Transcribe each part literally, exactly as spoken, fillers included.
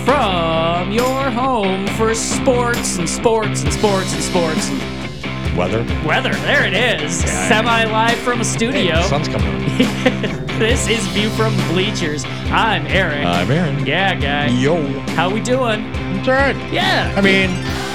from your home for sports and sports and sports and sports and Weather. weather. There it is. Yeah, Semi-live from a studio. Hey, the sun's coming up. This is View from the Bleachers. I'm Eric. I'm Aaron. Yeah, guy. Yo. How we doing? It's all right. Yeah. I mean,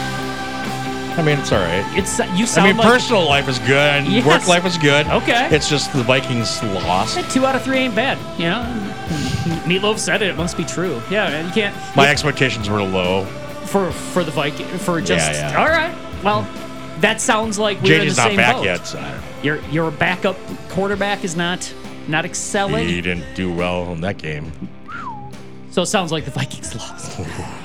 I mean, it's all right. It's you I sound mean, like personal life is good, and Yes. work life is good. Okay. It's just the Vikings lost. two out of three ain't bad. You know, Meatloaf said it. It must be true. Yeah, you can't. My expectations were low. for for the Viking for just Yeah, yeah. all right. Well, that sounds like we're in the J J's not same back boat. yet. So I don't know. Your your backup quarterback is not not excelling. He didn't do well in that game. So it sounds like the Vikings lost.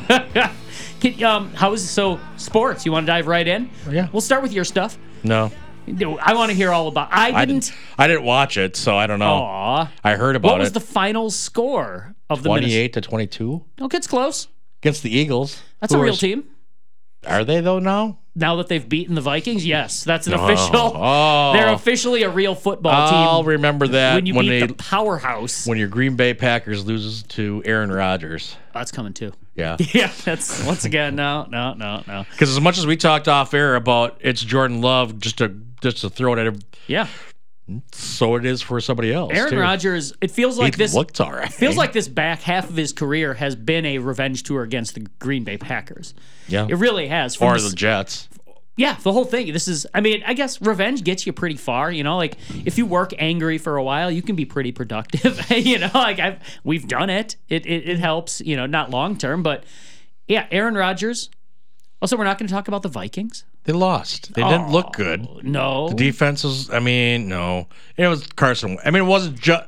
Can, um, how is so sports? You want to dive right in? Yeah. We'll start with your stuff. No, No, I want to hear all about. I I didn't. didn't. I didn't watch it, so I don't know. Aw. I heard about What was it. the final score of the Minnesota? Twenty-eight to twenty-two Okay, it's close. against the Eagles. That's who a are real s- team. Are they though now? Now that they've beaten the Vikings, yes, that's an Oh. official. Oh. They're officially a real football I'll team. remember that when you when beat they the powerhouse. when your Green Bay Packers loses to Aaron Rodgers. That's coming too. Yeah. Yeah, that's once again no, no, no, no. Because as much as we talked off air about it's Jordan Love, just to just to throw it at him, Yeah, so it is for somebody else. Aaron too. Rodgers. It feels like he this. looked all right. Feels like this back half of his career has been a revenge tour against the Green Bay Packers. yeah, It really has. From or the- the Jets. Yeah, the whole thing. This is, I mean, I guess revenge gets you pretty far. You know, like if you work angry for a while, you can be pretty productive. you know, like I've we've done it. It it, it helps. You know, not long term, but yeah, Aaron Rodgers. Also, we're not going to talk about the Vikings. They lost. They didn't look good. No. The defense was. I mean, no. It was Carson. I mean, it wasn't just.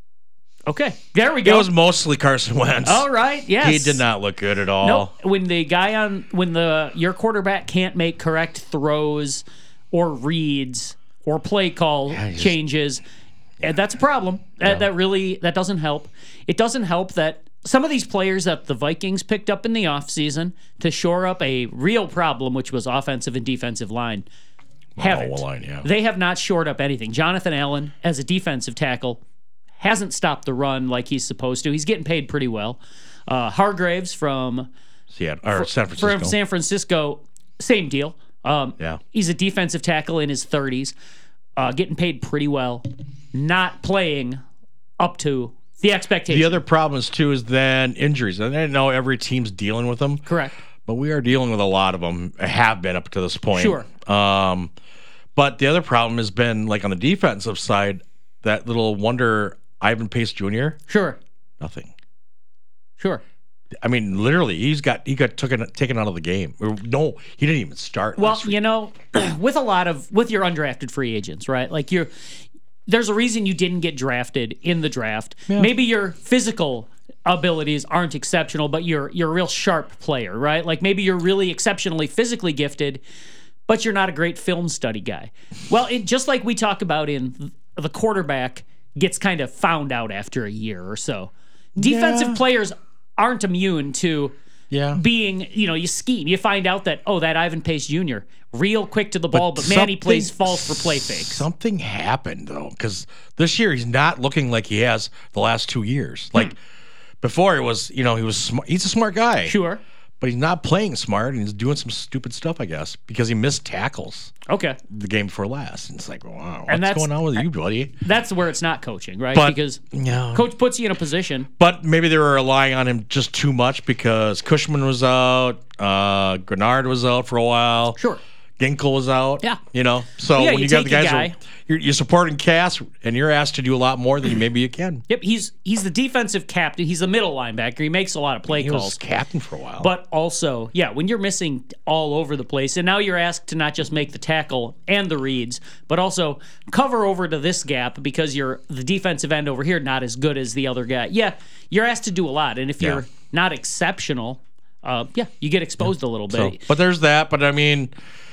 Okay, there we It go. was mostly Carson Wentz. All right. Yes. He did not look good at all. No, when the guy on when the your quarterback can't make correct throws or reads or play call Yeah, he just- changes, and that's a problem. That, that really that doesn't help. It doesn't help that some of these players that the Vikings picked up in the offseason to shore up a real problem, which was offensive and defensive line, haven't. well, line, yeah. They have not shored up anything. Jonathan Allen, as a defensive tackle, hasn't stopped the run like he's supposed to. He's getting paid pretty well. Uh, Hargraves from Seattle or San Francisco. from San Francisco, same deal. Um, Yeah. He's a defensive tackle in his thirties, uh, getting paid pretty well, not playing up to the expectation. The other problem is too is then injuries. And I know every team's dealing with them. Correct. But we are dealing with a lot of them. Have been up to this point. Sure. Um, but the other problem has been like on the defensive side, that little wonder Ivan Pace Junior Sure. Nothing. Sure. I mean, literally, he's got he got taken taken out of the game. Or, no, he didn't even start. Well, last week. you know, with a lot of with your undrafted free agents, right? Like you're there's a reason you didn't get drafted in the draft. Maybe your physical abilities aren't exceptional, but you're you're a real sharp player, right? Like maybe you're really exceptionally physically gifted, but you're not a great film study guy. Well, it, just like we talk about in the quarterback gets kind of found out after a year or so. Defensive Yeah. players aren't immune to yeah. being, you know, you scheme. You find out that, oh, that Ivan Pace Junior, real quick to the ball, but, man, he something- plays false for play fakes. Something happened though, because this year he's not looking like he has the last two years. Like before, it was you know he was smart. He's a smart guy, Sure. but he's not playing smart and he's doing some stupid stuff, I guess, because he missed tackles Okay. the game before last. And it's like, wow, what's And that's- going on with you, buddy? That's where it's not coaching, right? But because no. coach puts you in a position. But maybe they were relying on him just too much because Cushman was out, uh, Grenard was out for a while. Sure. Ginkle was out. Yeah. You know, so Yeah, when you you, got the take a guys, guy- who, you're, you're supporting Cass and you're asked to do a lot more than maybe you can. Yep, he's he's the defensive captain. He's the middle linebacker. He makes a lot of play He calls. was captain for a while. But also, yeah, when you're missing all over the place, and now you're asked to not just make the tackle and the reads, but also cover over to this gap because you're the defensive end over here not as good as the other guy. Yeah, you're asked to do a lot, and if Yeah. you're not exceptional, uh, yeah, you get exposed a little bit. So, but there's that. But I mean,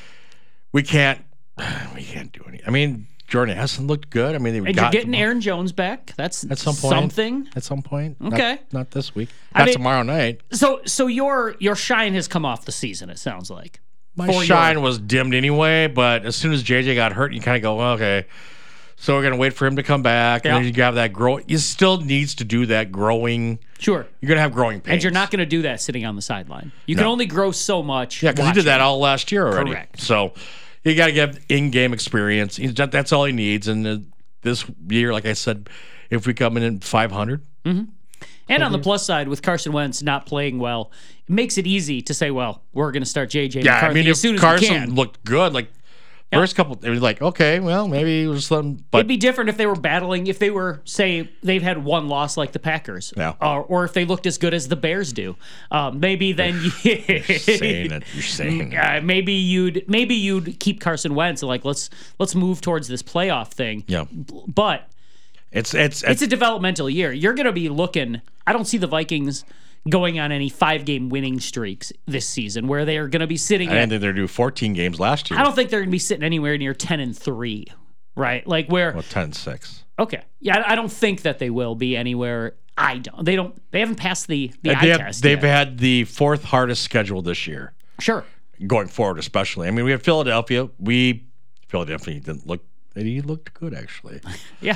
we can't, we can't do any. I mean, Jordan Addison looked good. I mean, they and got you're getting him Aaron Jones back. That's at some point. something. At some point. Not- Okay. Not, this week. I Not mean- tomorrow night. So, so your your shine has come off the season. It sounds like My for shine your- was dimmed anyway. But as soon as J J got hurt, you kind of go, well, okay. So we're gonna wait for him to come back, Yeah. and then you have that grow. You still needs to do that growing. Sure. You're gonna have growing pains, And you're not going to do that sitting on the sideline. You can No. only grow so much. Yeah, because he did watching. that all last year already. Correct. So you got to get in-game experience. He's, that- that's all he needs. And uh, this year, like I said, if we come in at five hundred, And on the plus side, with Carson Wentz not playing well, it makes it easy to say, well, we're going to start J J yeah, McCarthy I mean, as if soon as we Carson can. looked good, like first couple, it was like, okay, well, maybe it was something, but It'd be different if they were battling, if they were, say, they've had one loss like the Packers. Yeah. Or, or if they looked as good as the Bears do. Um, maybe then you... saying it, you're saying it. Uh, maybe you'd maybe you'd keep Carson Wentz like let's let's move towards this playoff thing. Yeah. But It's it's it's a developmental year. You're going to be looking. I don't see the Vikings going on any five-game winning streaks this season where they are going to be sitting. I at, didn't think they'd do fourteen games last year. I don't think they're going to be sitting anywhere near ten and three, right? Like where? Well, ten and six. Okay, yeah, I I don't think that they will be anywhere. I don't. They don't. They haven't passed the the eye They have, test. they've yet. had the fourth hardest schedule this year, Sure. going forward, especially. I mean, we have Philadelphia. We Philadelphia didn't look. He looked good actually. Yeah.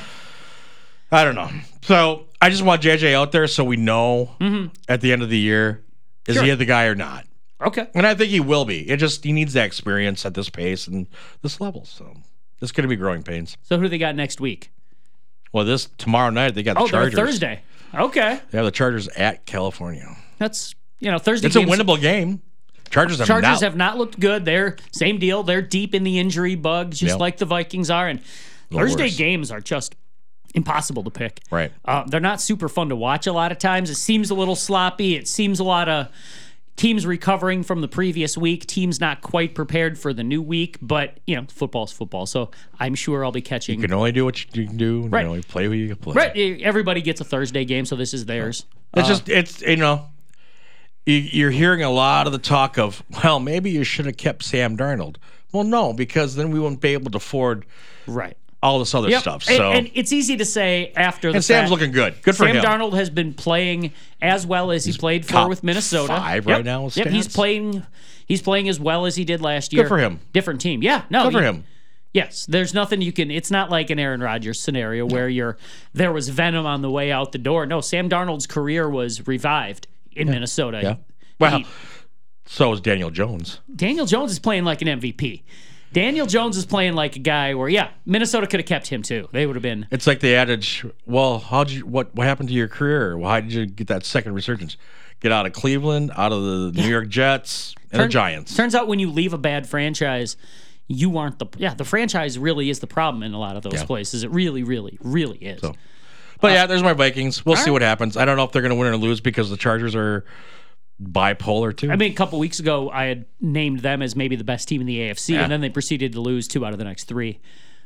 I don't know. So I just want J J out there so we know Mm-hmm. at the end of the year, is Sure. he the guy or not? Okay. And I think he will be. It just he needs that experience at this pace and this level. So it's going to be growing pains. So who do they got next week? Well, this tomorrow night they got the Oh, they're Chargers. Thursday. Okay. They have the Chargers at California. That's you know Thursday. It's a games- winnable game. Chargers have Chargers not. have not looked good. They're same deal. They're deep in the injury bug, just Yep. like the Vikings are. And The Thursday worst. games are just impossible to pick. Right. Uh, they're not super fun to watch a lot of times. It seems a little sloppy. It seems a lot of teams recovering from the previous week. Teams not quite prepared for the new week. But you know, football's football. So I'm sure I'll be catching. You can only do what you can do. And Right. You only play who you can play. Right. Everybody gets a Thursday game, so this is theirs. It's just it's you know. you- You're hearing a lot of the talk of, well, maybe you should have kept Sam Darnold. Well, no, because then we wouldn't be able to afford Right. all this other Yep. stuff. And, So and it's easy to say after the and Sam's fact- looking good. Good for Sam him. Darnold has been playing as well as he played for top with Minnesota. five right now with Yep, he's stats. playing. He's playing as well as he did last year. for him. Different team. Yeah, no. Good for he- him. Yes, there's nothing you can. It's not like an Aaron Rodgers scenario where you're there was venom on the way out the door. No, Sam Darnold's career was revived in Minnesota. Yeah. Well, He- so is Daniel Jones. Daniel Jones is playing like an M V P. Daniel Jones is playing like a guy where, yeah, Minnesota could have kept him too. They would have been. It's like the adage, well, how'd you what what happened to your career? Well, how did you get that second resurgence? Get out of Cleveland, out of the New York Jets, and the Turn- Giants. Turns out when you leave a bad franchise, you aren't the yeah. The franchise really is the problem in a lot of those Yeah. places. It really, really, really is. So, But yeah, there's my Vikings. We'll see right. what happens. I don't know if they're going to win or lose because the Chargers are bipolar too. I mean, a couple weeks ago, I had named them as maybe the best team in the A F C, Yeah. and then they proceeded to lose two out of the next three.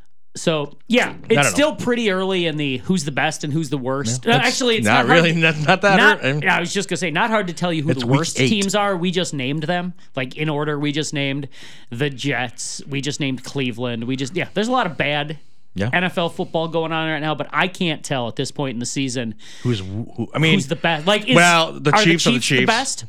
So yeah, don't it's know. still pretty early in the who's the best and who's the worst. Uh, It's actually, it's not, not, really Hard, not, not that. not, early. yeah, I was just gonna say, not hard to tell you who It's the week worst eight. teams are. We just named them, like in order. We just named the Jets. We just named Cleveland. We just yeah. There's a lot of bad Yeah. N F L football going on right now, but I can't tell at this point in the season Who's who? I mean, who's the best. Like, is, Well, the are Chiefs the are the Chiefs Chiefs. best?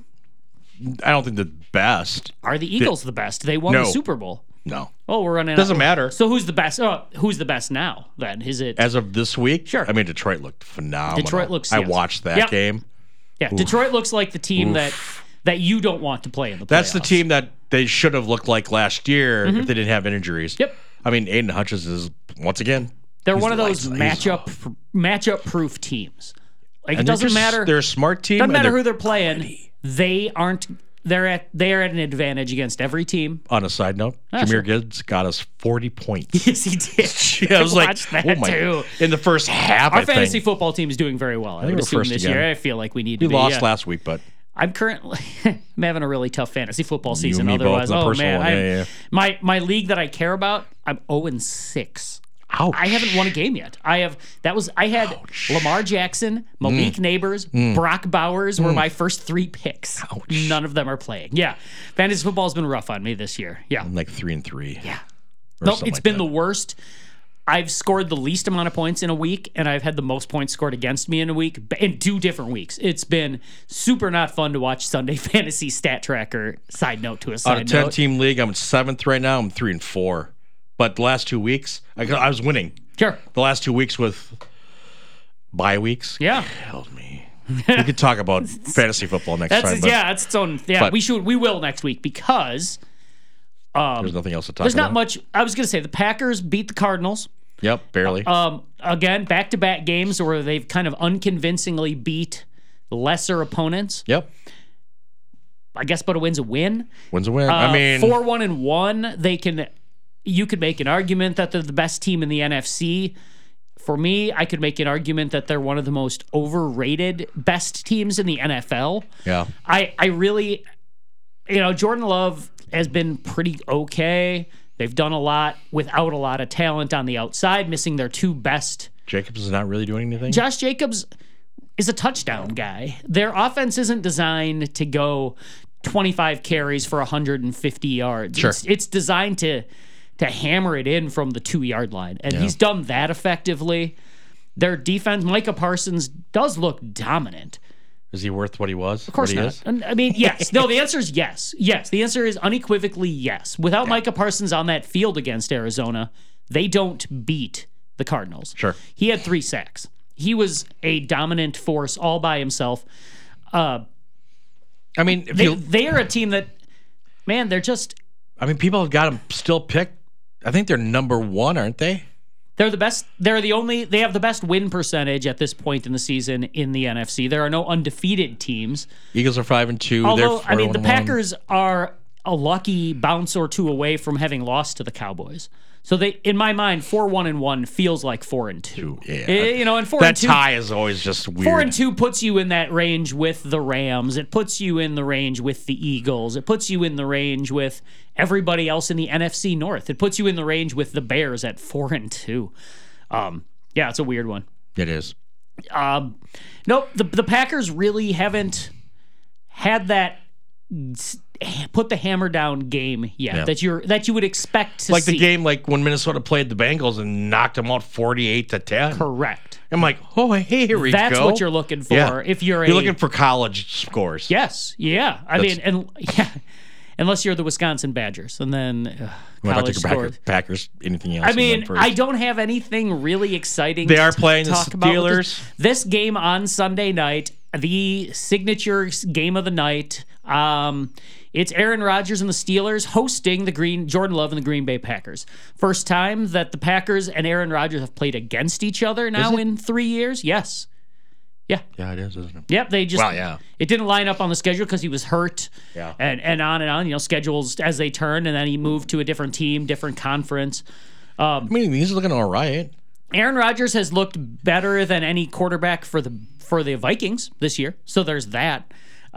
I don't think the best. Are the Eagles the best? They won No. the Super Bowl. No, Oh, we're running. Doesn't out. matter. So who's the best? Oh, who's the best now? Then is it? as of this week, Sure. I mean, Detroit looked phenomenal. Detroit looks- I yes. watched that Yep. game. yeah, Detroit looks like the team that that you don't want to play in the playoffs. That's the team that they should have looked like last year if they didn't have injuries. Mm-hmm. Yep. I mean, Aiden Hutchins is once again. They're he's one of those lights- he's- matchup matchup proof teams. Like it and they're doesn't just- matter. They're a smart team. Doesn't and matter they're- who they're playing. They aren't. They're at. They are at an advantage against every team. On a side note, Ah, Jameer sure. Gibbs got us forty points. Yes, he did. Yeah, I was like, watched that oh my! too. In the first half, Our I fantasy think football team is doing very well. I, think would we're assume first this again. year. I feel like we need we to be. lost yeah. last week, but I'm currently I'm having a really tough fantasy football season. and me both Otherwise, in the oh personal man, one. I'm, Yeah, yeah. my my league that I care about, I'm zero and six. ouch! I haven't won a game yet. I have that was I had Lamar Jackson, Malik Mm. Neighbors, Brock Bowers were my first three picks. None of them are playing. Yeah, fantasy football's been rough on me this year. Yeah, I'm like three and three. yeah. or Nope, something it's like been that. the worst. I've scored the least amount of points in a week, and I've had the most points scored against me in a week in two different weeks. It's been super not fun to watch Sunday Fantasy Stat Tracker. Side note to a On a side ten note. team league, I'm seventh right now. I'm three and four. But the last two weeks, I, I was winning. Sure. The last two weeks with bye weeks. Yeah. Killed me. We could talk about fantasy football next That's time. But yeah, that's its own. Yeah, but- we should we will next week because um, there's nothing else to talk there's about. not much. I was going to say the Packers beat the Cardinals. Yep, barely. Um, again, back-to-back games where they've kind of unconvincingly beat lesser opponents. Yep. I guess, but a win's a win. Wins a win. Uh, I mean, four one and one. They can. You could make an argument that they're the best team in the N F C. For me, I could make an argument that they're one of the most overrated best teams in the N F L. yeah. I, I really, you know, Jordan Love has been pretty okay. They've done a lot without a lot of talent on the outside, missing their two best. Jacobs is not really doing anything. Josh Jacobs is a touchdown guy. Their offense isn't designed to go twenty-five carries for one hundred fifty yards. Sure. It's, it's designed to to hammer it in from the two-yard line, and he's done that effectively. Their defense, Micah Parsons, does look dominant. Is he worth what he was? Of course what he not. Is? And, I mean, yes. No, the answer is yes. Yes. The answer is unequivocally yes. Without yeah. Micah Parsons on that field against Arizona, they don't beat the Cardinals. Sure. He had three sacks. He was a dominant force all by himself. Uh, I mean, if they, you, they are a team that, man, they're just. I mean, people have got him still picked. I think they're number one, aren't they? They're the best. They're the only. They have the best win percentage at this point in the season in the N F C. There are no undefeated teams. Eagles are five and two. Although They're I mean, the one and Packers are a lucky bounce or two away from having lost to the Cowboys. So they, in my mind, four one and one feels like four and two. Yeah, Eh, you know, and four that and two. tie is always just weird. Four and two puts you in that range with the Rams. It puts you in the range with the Eagles. It puts you in the range with everybody else in the N F C North. It puts you in the range with the Bears at four and two. Um, yeah, it's a weird one. It is. Um, nope, the the Packers really haven't had that put the hammer down game yet Yeah. that you're that you would expect to Like see. the game, like when Minnesota played the Bengals and knocked them out forty-eight to ten. Correct. I'm like, oh, hey, here we That's go. what you're looking for. Yeah. If you're a You're looking for college scores. yes, yeah. I That's- mean, and yeah, unless you're the Wisconsin Badgers, and then uh, What about college the Packers, scores. Packers? Anything else? I in mean, them first? I don't have anything really exciting. They are to playing the talk about with Steelers. This. this game on Sunday night, the signature game of the night. Um, it's Aaron Rodgers and the Steelers hosting the Green Jordan Love and the Green Bay Packers. First time that the Packers and Aaron Rodgers have played against each other now it? in three years. Yes. Yeah. Yeah, it is, isn't it? Yep, they just Well, yeah. it didn't line up on the schedule because he was hurt. Yeah. And and on and on, you know, schedules as they turn, and then he moved to a different team, different conference. I mean, he's looking all right. Aaron Rodgers has looked better than any quarterback for the for the Vikings this year. So there's that.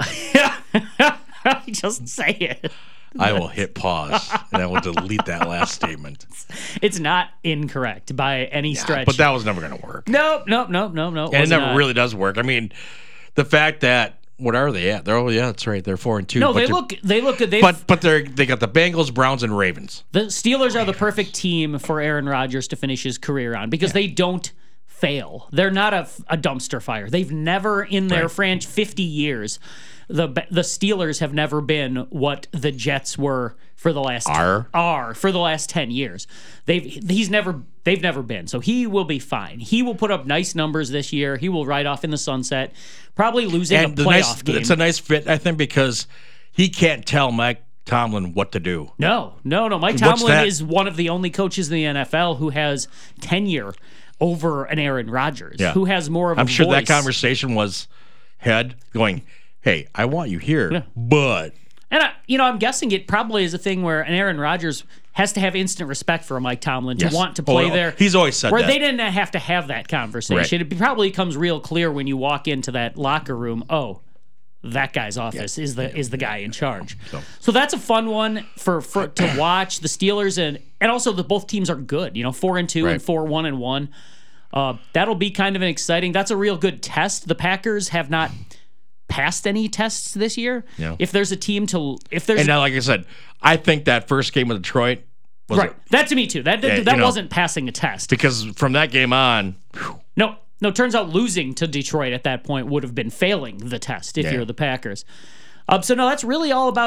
Just say it. I will hit pause and I will delete that last statement. It's not incorrect by any stretch. But that was never going to work. nope, nope, nope, nope, nope. And it was never not. really does work. I mean, the fact that what are they at? They're oh yeah, that's right. They're four and two. No, but they they're- look they look good. They've, But but they're they got the Bengals, Browns, and Ravens. The Steelers are the perfect team for Aaron Rodgers to finish his career on because they don't fail. They're not a, a dumpster fire. They've never in their Right. franchise fifty years. The the Steelers have never been what the Jets were for the last Are? are for the last ten years. They've he's never they've never been. So he will be fine. He will put up nice numbers this year. He will ride off in the sunset. Probably losing And a the playoff nice game. it's a nice fit, I think, because he can't tell Mike Tomlin what to do. No, no, no. Mike What's Tomlin that? is one of the only coaches in the N F L who has tenure over an Aaron Rodgers, Yeah. who has more of a I'm sure that voice. conversation was head going, hey, I want you here, Yeah. but And, I, you know, I'm guessing it probably is a thing where an Aaron Rodgers has to have instant respect for a Mike Tomlin to Yes. want to play Oh, oh, there. he's always said where that. they didn't have to have that conversation. It probably becomes real clear when you walk into that locker room, oh, that guy's office is the is the guy in charge. So. So that's a fun one for, for to watch. The Steelers and and also the both teams are good. You know, four and two Right. and four one and one. Uh, that'll be kind of an exciting. That's a real good test. The Packers have not passed any tests this year. Yeah. If there's a team to if there's and now, like I said, I think that first game with Detroit was right, that to me too. That Yeah, that, that you know. wasn't passing a test. because from that game on, whew, No, no. Turns out losing to Detroit at that point would have been failing the test if Yeah. you're the Packers. Um, so no, that's really all about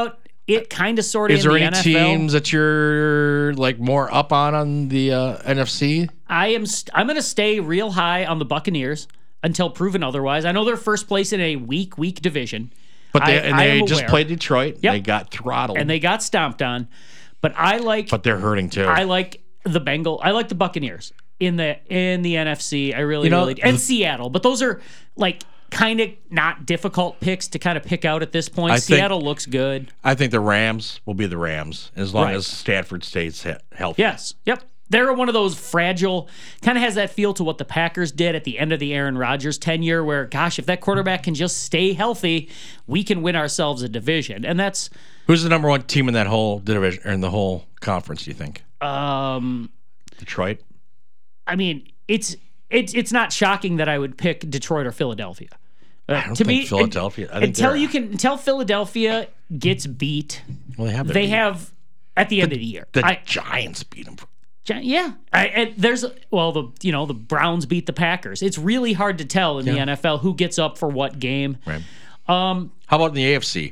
it kind of sort of Is in there the any N F L. teams that you're like more up on on the uh, N F C? I am. St- I'm going to stay real high on the Buccaneers until proven otherwise. I know they're first place in a weak, weak division. But they I, and I they am just aware. played Detroit. Yep. They got throttled. And they got stomped on. But I like. but they're hurting too. I like the Bengal. I like the Buccaneers in the in the N F C. I really, You know, really, and the- Seattle. But those are like kind of not difficult picks to kind of pick out at this point. I think- Seattle looks good. I think the Rams will be the Rams as long Right. as Stanford stays he- healthy. Yes. Yep. They're one of those fragile, kind of has that feel to what the Packers did at the end of the Aaron Rodgers tenure, where, gosh, if that quarterback can just stay healthy, we can win ourselves a division. And that's, Who's the number one team in that whole division or in the whole conference? Do you think um, Detroit? I mean, it's it's it's not shocking that I would pick Detroit or Philadelphia. Uh, I don't to think me, Philadelphia. I think until they're- you can until Philadelphia gets beat, Well, they have. their they beat. have at the end of the year. the I, Giants beat them. Gi- Yeah, I, and there's well the you know the Browns beat the Packers. It's really hard to tell in the Yeah. N F L who gets up for what game. Right. Um, How about in the A F C?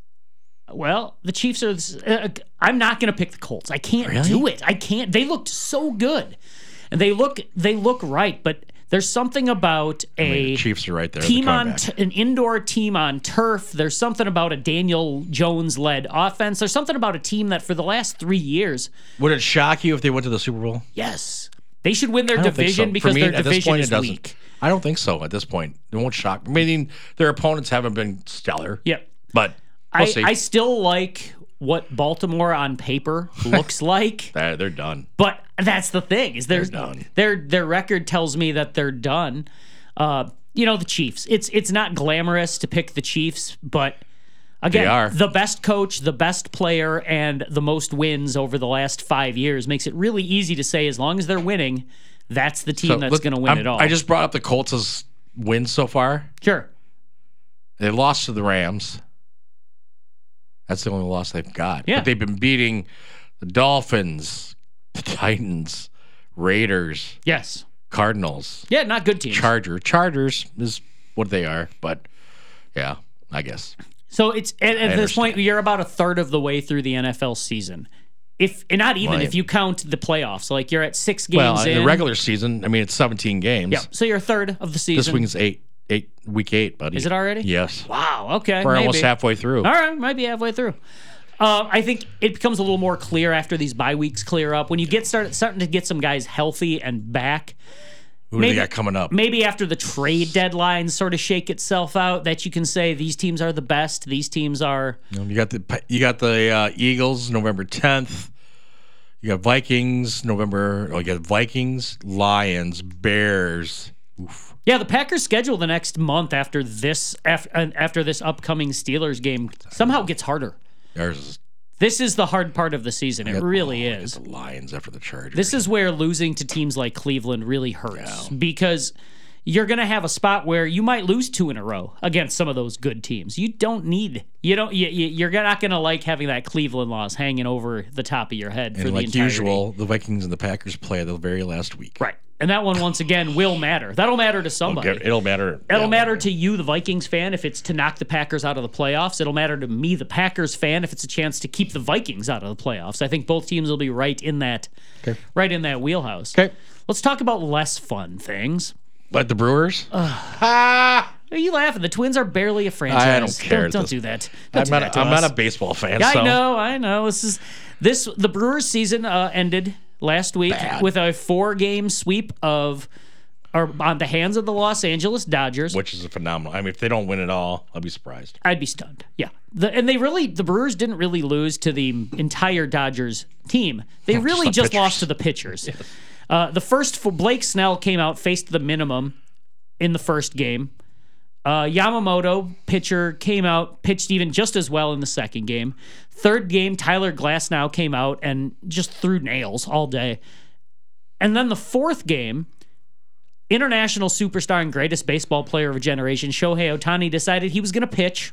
well, the Chiefs are. Uh, I'm not going to pick the Colts. I can't Really? do it. I can't. They looked so good, and they look they look right. But there's something about I mean, a the Chiefs are right there. team the on comeback. t- an indoor team on turf. There's something about a Daniel Jones led offense. There's something about a team that for the last three years, Would it shock you if they went to the Super Bowl? yes, they should win their I don't think division so. because For me, their at this division point, is it doesn't. weak. I don't think so. At this point, it won't shock. Meaning their opponents haven't been stellar. Yep. But we'll I, see. I still like what Baltimore on paper looks like, They're- they're done. but that's the thing is there's They're done. their their record tells me that they're done. Uh, you know the Chiefs. It's it's not glamorous to pick the Chiefs, but again, They are. the best coach, the best player, and the most wins over the last five years makes it really easy to say as long as they're winning, that's the team So, that's look, going to win I'm- it all. I just brought up the Colts' wins so far. sure. They lost to the Rams. That's the only loss they've got. Yeah. But they've been beating the Dolphins, the Titans, Raiders, Yes. Cardinals, Yeah, not good teams. Charger. Chargers is what they are, but yeah, I guess. So it's at, at I this point understand. you're about a third of the way through the N F L season. If and not even Right. if you count the playoffs, like you're at six games Well, in in the regular season, I mean, it's seventeen games. Yeah, so you're a third of the season. This week's eight, eight, week eight, buddy. Is it already? Yes. Wow. Okay. We're maybe. almost halfway through. All right, might be halfway through. Uh, I think it becomes a little more clear after these bye weeks clear up when you get started starting to get some guys healthy and back. Who do maybe- they got coming up? Maybe after the trade deadline sort of shake itself out, that you can say these teams are the best. These teams are. You got the you got the uh, Eagles November tenth. You got Vikings November. Oh, you got Vikings, Lions, Bears. Oof. Yeah, the Packers' schedule the next month after this after, after this upcoming Steelers game somehow gets harder. There's This is the hard part of the season. It really oh, is. The Lions after the Chargers. This is where losing to teams like Cleveland really hurts because you're going to have a spot where you might lose two in a row against some of those good teams. You don't need you don't you, you- you're not going to like having that Cleveland loss hanging over the top of your head for and the like entirety. usual, the Vikings and the Packers play the very last week. Right. And that one once again will matter. That'll matter to somebody. Okay, it'll matter. It'll yeah, matter to you, the Vikings fan, if it's to knock the Packers out of the playoffs. It'll matter to me, the Packers fan, if it's a chance to keep the Vikings out of the playoffs. I think both teams will be right in that, Okay. right in that wheelhouse. Okay. Let's talk about less fun things. Like the Brewers. ah, Are you laughing? The Twins are barely a franchise. I don't care Don't, at don't this- do that. Don't I'm do not. that to I'm us. not a baseball fan. Yeah, so. I know. I know. This is this. The Brewers' season uh, ended last week Bad. with a four-game sweep of, or on the hands of the Los Angeles Dodgers. Which is a phenomenal. I mean, if they don't win it all, I'll be surprised. I'd be stunned. Yeah. The, and they really, the Brewers didn't really lose to the entire Dodgers team. They really the just pitchers. lost to the pitchers. Uh, the first, for Blake Snell came out, faced the minimum in the first game. Uh, Yamamoto, pitcher, came out, pitched even just as well in the second game. Third game, Tyler Glasnow came out and just threw nails all day. And then the fourth game, international superstar and greatest baseball player of a generation, Shohei Ohtani, decided he was going to pitch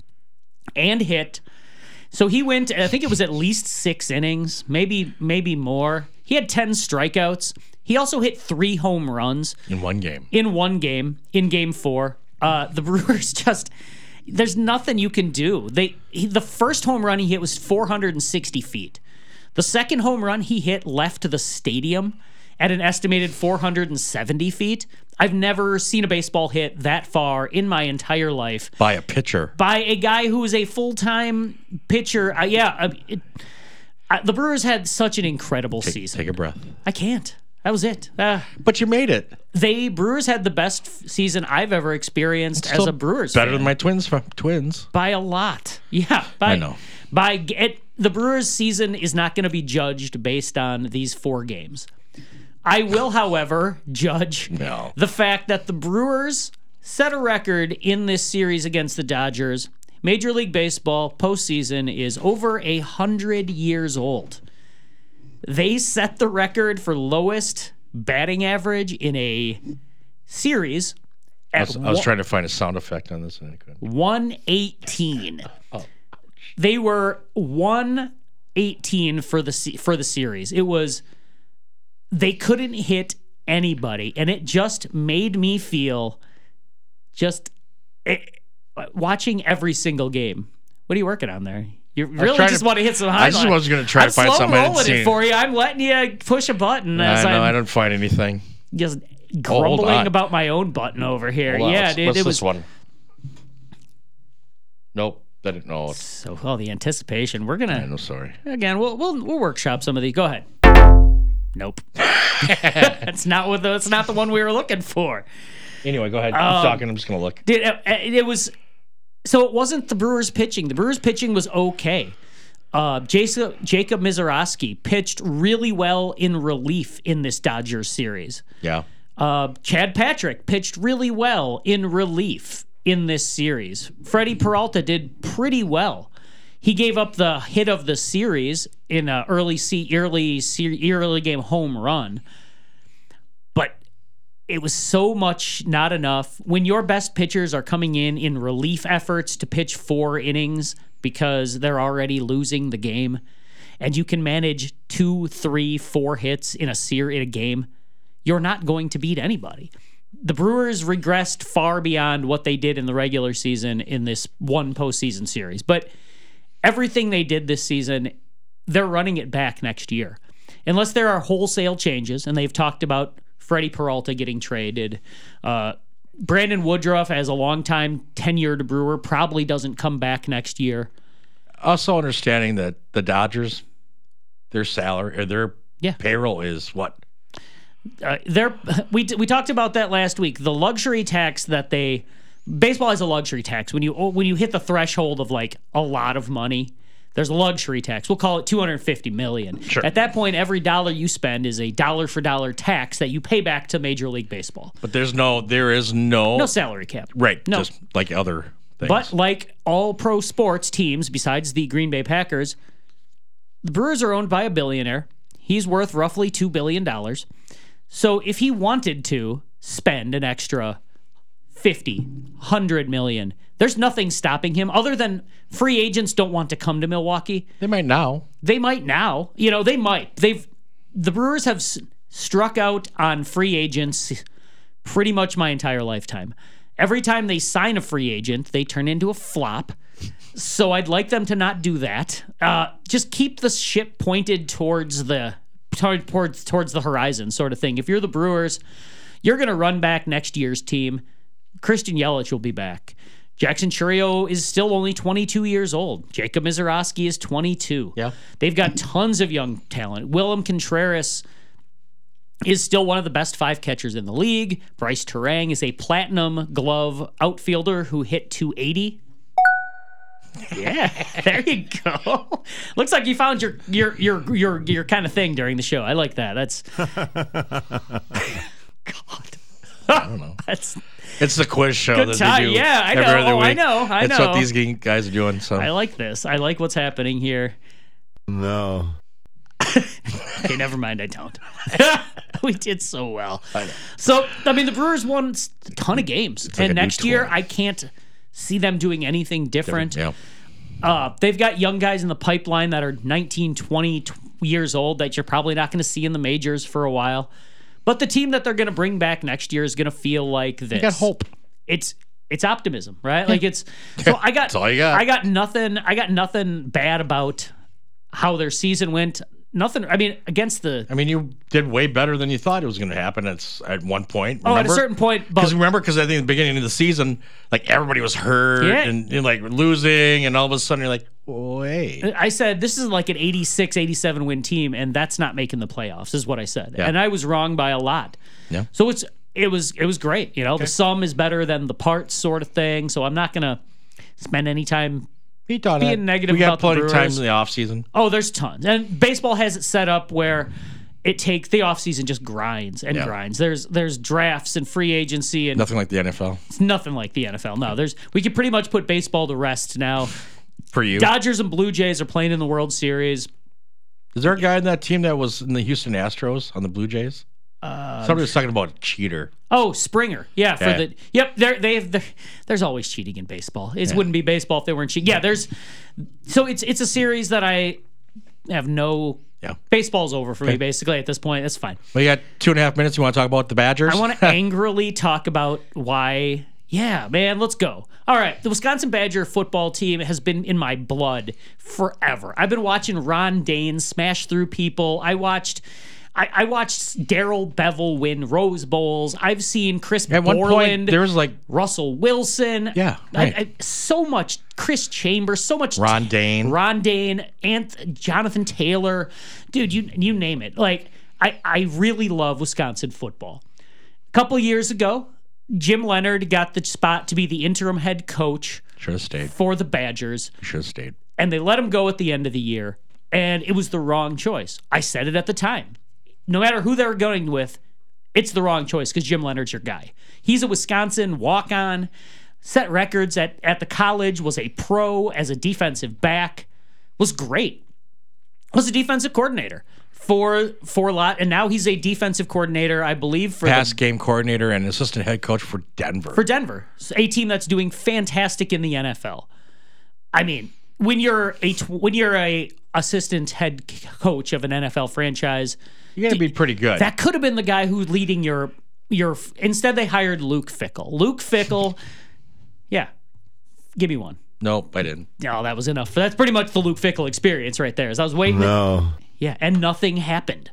and hit. So he went, I think it was at least six innings, maybe maybe more. He had ten strikeouts. He also hit three home runs In one game. in one game, in game four. Uh, the Brewers just, there's nothing you can do. They he, the first home run he hit was four hundred sixty feet. The second home run he hit left the stadium at an estimated four hundred seventy feet. I've never seen a baseball hit that far in my entire life by a pitcher, by a guy who is a full-time pitcher. Uh, yeah, uh, it, uh, the Brewers had such an incredible take, season. Take a breath. I can't. That was it. Uh, but you made it. They Brewers had the best f- season I've ever experienced Still as a Brewers better fan. than my twins. Twins By a lot. Yeah. By, I know. By it, the Brewers season is not going to be judged based on these four games. I will, however, judge no. the fact that the Brewers set a record in this series against the Dodgers. Major League Baseball postseason is over a hundred years old. They set the record for lowest batting average in a series I at was, I was trying to find a sound effect on this and I couldn't. one eighteen. Oh. They were one eighteen for the se- for the series. It was they couldn't hit anybody, and it just made me feel just it, watching every single game. What are you working on there? You really just to, want to hit some high. I just was going to try I'm to find slow something I rolling hadn't it seen. for you. I'm letting you push a button as I know, I'm I don't find anything. just Oh, hold grumbling on. about my own button over here. Hold on, Yeah, what's, dude, what's it this was one? Nope, I didn't know. It's, so. Oh, the anticipation. We're gonna. I'm sorry. Again, we'll we'll we'll workshop some of these. Go ahead. Nope. That's not what the, that's not the one we were looking for. Anyway, go ahead. Keep Um, talking. I'm just going to look. Dude, it, it was so it wasn't the Brewers pitching. The Brewers pitching was okay. Uh, Jacob Jacob Mizorowski pitched really well in relief in this Dodgers series. Yeah. Uh, Chad Patrick pitched really well in relief in this series. Freddie Peralta did pretty well. He gave up the hit of the series in an early se- early se- early game home run, but it was so much not enough. When your best pitchers are coming in in relief efforts to pitch four innings because they're already losing the game, and you can manage two, three, four hits in a ser- in a game, you're not going to beat anybody. The Brewers regressed far beyond what they did in the regular season in this one postseason series, but everything they did this season, they're running it back next year. Unless there are wholesale changes, and they've talked about Freddie Peralta getting traded. Uh, Brandon Woodruff, as a longtime tenured Brewer, probably doesn't come back next year. Also understanding that the Dodgers, their salary or their Yeah. payroll is what? Uh, they're, we we talked about that last week. The luxury tax that they baseball has a luxury tax. When you when you hit the threshold of like a lot of money, there's a luxury tax. We'll call it two hundred fifty million dollars. Sure. At that point, every dollar you spend is a dollar for dollar tax that you pay back to Major League Baseball. But there's no, there is no, No salary cap. right? No. Just like other things. But like all pro sports teams, besides the Green Bay Packers, the Brewers are owned by a billionaire. He's worth roughly two billion dollars. So if he wanted to spend an extra fifty, one hundred million, there's nothing stopping him other than free agents don't want to come to Milwaukee. they might now. They might now. You know, they might. They've the Brewers have s- struck out on free agents pretty much my entire lifetime. Every time they sign a free agent, they turn into a flop. So I'd like them to not do that. Uh, just keep the ship pointed towards the towards towards the horizon, sort of thing. If you're the Brewers, you're going to run back next year's team. Christian Yelich will be back. Jackson Chourio is still only twenty-two years old. Jacob Mizorowski is twenty-two. Yeah. They've got tons of young talent. Willem Contreras is still one of the best five catchers in the league. Bryce Terang is a platinum glove outfielder who hit two eighty. Yeah, there you go. Looks like you found your your your your your kind of thing during the show. I like that. That's God. I don't know. That's It's the quiz show Good that time. they do. Yeah, I every know. other Oh, I week. know. I That's know. what these guys are doing. So I like this. I like what's happening here. No. Okay, never mind. I don't. We did so well. I know. So I mean, the Brewers won a ton of games, like and a new next year tour. I can't see them doing anything different. yeah. Uh, they've got young guys in the pipeline that are nineteen, twenty tw- years old that you're probably not going to see in the majors for a while. But the team that they're going to bring back next year is going to feel like this. got hope. It's it's optimism, right? Like it's so I got That's all you got. I got nothing I got nothing bad about how their season went. Nothing. I mean, against the I mean, you did way better than you thought it was going to happen at, at one point. oh, at a remember? certain point, Because but remember, because I think at the beginning of the season, like everybody was hurt Yeah. and, and like losing, and all of a sudden you're like, wait. I said this is like an eighty-six, eighty-seven win team, and that's not making the playoffs. Is what I said, Yeah. and I was wrong by a lot. Yeah. So it's it was it was great. You know, the sum is better than the parts, sort of thing. So I'm not gonna spend any time. He thought Being that. negative We got about the plenty of time Brewers. in the off season. Oh, there's tons, and baseball has it set up where it takes the offseason just grinds and Yeah. grinds. There's there's drafts and free agency, and Nothing like the N F L it's nothing like the N F L. No, there's we could pretty much put baseball to rest now. for you. Dodgers and Blue Jays are playing in the World Series. Is there a guy in that team that was in the Houston Astros on the Blue Jays? Uh, Somebody was talking about a cheater. Oh, Springer. Yeah, for Yeah. the yep. There they have. There's always cheating in baseball. It wouldn't be baseball if they weren't cheating. Yeah, there's. So it's it's a series that I have no. Yeah. Baseball's over for me basically at this point. That's fine. Well, you got two and a half minutes. You want to talk about the Badgers? I want to angrily talk about why. Yeah, man, let's go. All right, the Wisconsin Badger football team has been in my blood forever. I've been watching Ron Dane smash through people. I watched. I, I watched Daryl Bevel win Rose Bowls. I've seen Chris At one Borland, point, there was like Russell Wilson. Yeah, I- right. I- so much Chris Chambers, so much Ron Dane. Ron Dane, Anth- Jonathan Taylor, dude, you you name it. Like I I really love Wisconsin football. A couple years ago, Jim Leonard got the spot to be the interim head coach Should have stayed. for the Badgers, Should have stayed. and they let him go at the end of the year, and it was the wrong choice. I said it at the time. No matter who they're going with, it's the wrong choice because Jim Leonard's your guy. He's a Wisconsin walk-on, set records at, at the college, was a pro as a defensive back, was great. Was a defensive coordinator for for a lot, and now he's a defensive coordinator, I believe, for Pass the, game coordinator and assistant head coach for Denver. for Denver, a team that's doing fantastic in the N F L. I mean, when you're a tw- when you're a assistant head coach of an N F L franchise, You're going to be pretty good. that could have been the guy who's leading your your. Instead, they hired Luke Fickle. Luke Fickle, yeah, give me one. nope, I didn't. No, that was enough. That's pretty much the Luke Fickle experience right there. As I was waiting, No. yeah, and nothing happened.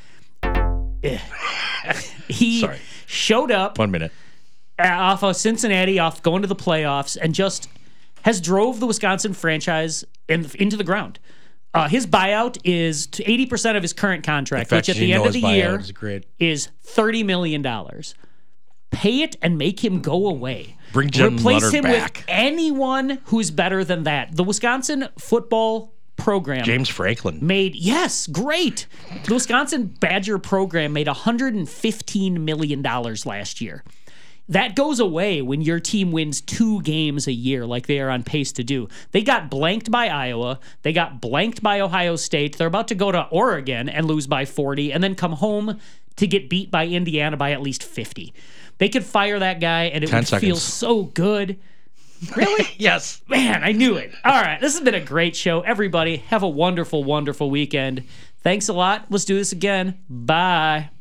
Eh. he Sorry. showed up One minute. off of Cincinnati, off going to the playoffs, and just has drove the Wisconsin franchise in, into the ground. Uh, his buyout is to eighty percent of his current contract, fact which at that the you end know of his the buyout year is great. is thirty million dollars. Pay it and make him go away. Bring Jim Replace Leonard him back. with anyone who's better than that. The Wisconsin football program James Franklin. made, yes, great. The Wisconsin Badger program made one hundred fifteen million dollars last year. That goes away when your team wins two games a year like they are on pace to do. They got blanked by Iowa. They got blanked by Ohio State. They're about to go to Oregon and lose by forty and then come home to get beat by Indiana by at least fifty. They could fire that guy and it ten would feel seconds. so good. Really? Yes. Man, I knew it. All right. This has been a great show. Everybody, have a wonderful, wonderful weekend. Thanks a lot. Let's do this again. Bye.